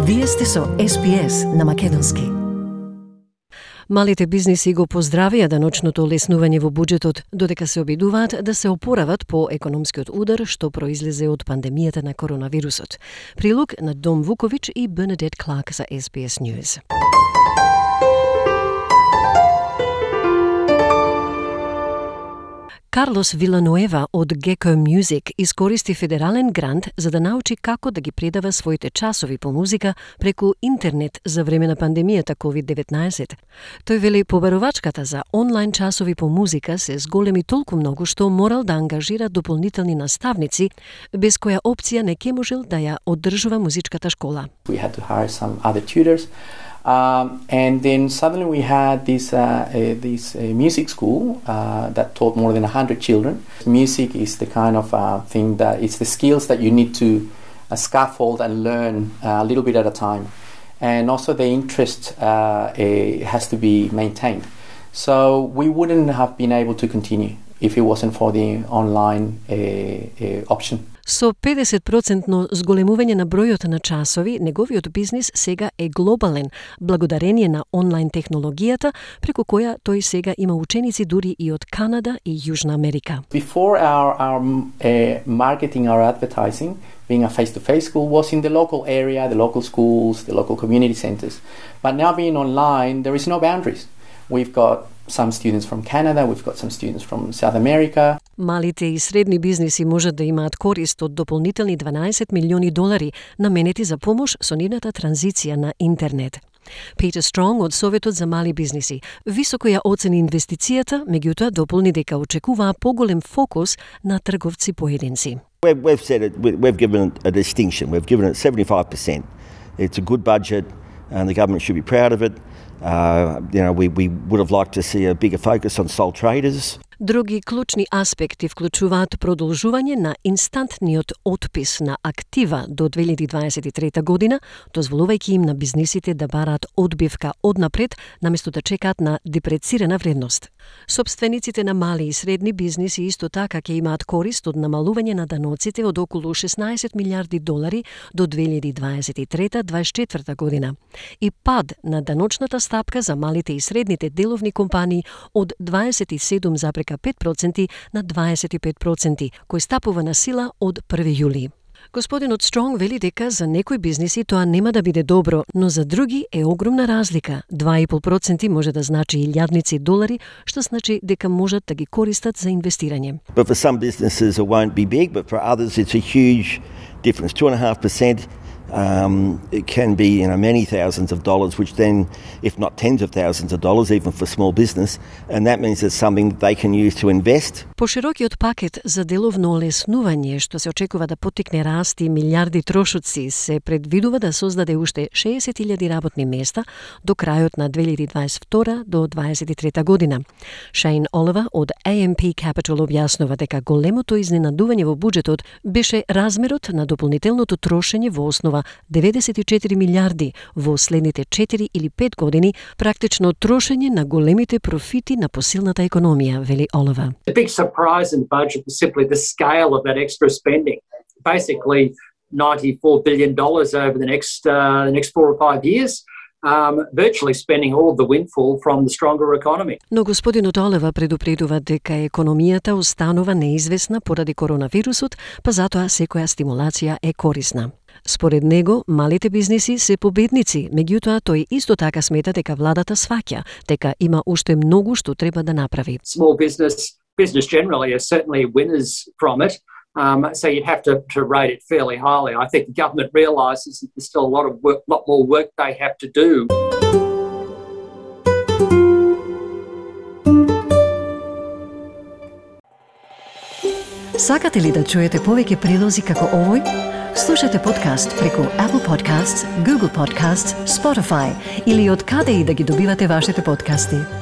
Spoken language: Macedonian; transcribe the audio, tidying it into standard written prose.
Вие сте со SPS на македонски. Малите бизниси го поздравија даночното олеснување во буџетот, додека се обидуваат да се опорават по економскиот удар што произлезе од пандемијата на коронавирусот. Прилог на Дом Вукович и Бернадет Кларк за SBS News. Карлос Виланоева од Gecko Music искористи федерален грант за да научи како да ги предава своите часови по музика преку интернет за време на пандемијата COVID-19. Тој вели побарувачката за онлайн часови по музика се зголеми толку многу што морал да ангажира дополнителни наставници, без која опција не ке можел да ја одржува музичката школа. We had to hire some other tutors. And then suddenly we had this music school that taught more than 100 children. Music is the kind of thing that it's the skills that you need to scaffold and learn a little bit at a time. And also the interest has to be maintained. So we wouldn't have been able to continue if it wasn't for the online option. Со 50% зголемување на бројот на часови, неговиот бизнис сега е глобален, благодарение на онлайн технологијата, преку која тој сега има ученици дури и од Канада и Јужна Америка. Before our marketing, our advertising, being a face-to-face school was in the local area, the local schools, the local community centers. But now being online, there is no boundaries. We've got some students from Canada, we've got some students from South America. Малите и средни бизниси можат да имаат корист од дополнителни $12 милиони наменети за помош со нивната транзиција на интернет. Питер Стронг од Советот за мали бизниси високо ја оцени инвестицијата, меѓутоа дополни дека очекуваа поголем фокус на трговци поединци. We've said it, we've given it a distinction. We've given it 75%. It's a good budget and the government should be proud of it. We would have liked to see a bigger focus on sole traders. Други клучни аспекти вклучуваат продолжување на инстантниот отпис на актива до 2023 година, дозволувајќи им на бизнисите да бараат одбивка однапред, наместо да чекаат на депрецирана вредност. Собствениците на мали и средни бизниси исто така ќе имаат корист од намалување на даноците од околу $16 милиарди до 2023-2024 година и пад на даночната стапка за малите и средните деловни компании од 27,5% на 25%, кој стапува на сила од 1 јули. Господинот Стронг вели дека за некои бизниси тоа нема да биде добро, но за други е огромна разлика. 2,5% може да значи $1,000, што значи дека можат да ги користат за инвестирање. But for some businesses it won't be big, but for others it's a huge difference. 2.5%. It can be many thousands of dollars, which then, if not tens of thousands of dollars, even for small business, and that means it's something they can use to invest. Поширокиот пакет за деловно олеснување, што се очекува да поттикне раст и милиарди трошоци, се предвидува да создаде уште 60,000 работни места до крајот на 2022 до 2023 година. Шейн Оливер од AMP Capital објаснува дека големото изненадување во буџетот беше размерот на дополнителното трошење во основа 94 милиарди во следните 4 или 5 години, практично трошење на големите профити на посилната економија, вели Оливер. The big surprise in the budget was simply the scale of that extra spending. Basically, $94 billion over the next 4 or 5 years. Virtually spending all of the windfall from the stronger economy. Но господинот Оливер предупредува дека економијата останува неизвестна поради коронавирусот, па затоа секоја стимулација е корисна. Според него, малите бизниси се победници, меѓутоа тој исто така смета дека владата сваќа, дека има уште многу што треба да направи. Small business generally are certainly winners from it. So you'd have to rate it fairly highly. I think the government realises that there's still a lot more work they have to do. Сакате ли да чуете повеќе прилози како овој? Слушате подкаст преку Apple Podcasts, Google Podcasts, Spotify или од каде и да ги добивате вашите подкасти.